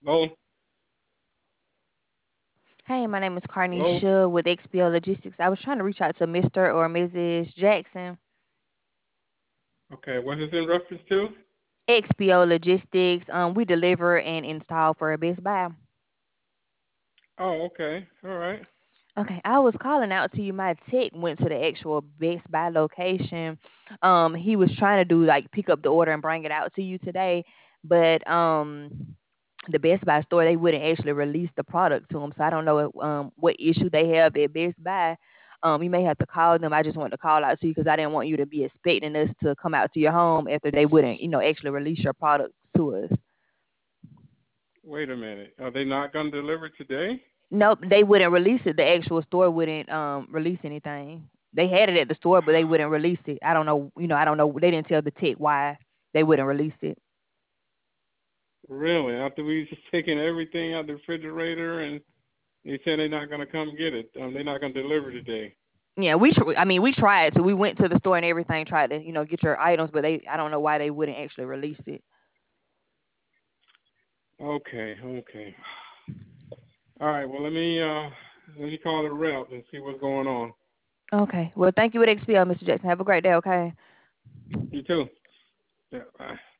Hello? Hey, my name is Hello? Carnisha with XPO Logistics. I was trying to reach out to Mr. or Mrs. Jackson. Okay, what is in reference to? XPO Logistics. We deliver and install for Best Buy. Oh, okay. All right. Okay, I was calling out to you. My tech went to the actual Best Buy location. He was trying to do like pick up the order and bring it out to you today, but the Best Buy store they wouldn't actually release the product to him. So I don't know what issue they have at Best Buy. You may have to call them. I just wanted to call out to you because I didn't want you to be expecting us to come out to your home after they wouldn't, actually release your product to us. Wait a minute. Are they not going to deliver today? Nope, they wouldn't release it. The actual store wouldn't release anything. They had it at the store, but they wouldn't release it. I don't know. I don't know. They didn't tell the tech why they wouldn't release it. Really? After we just taken everything out the refrigerator and they said they're not going to come get it. They're not going to deliver today. Yeah, I mean, we tried. So we went to the store and everything, tried to, get your items, but I don't know why they wouldn't actually release it. Okay, okay. All right, well let me call the rep and see what's going on. Okay. Well, thank you with XPL, Mr. Jackson. Have a great day. Okay. You too. Yeah, bye.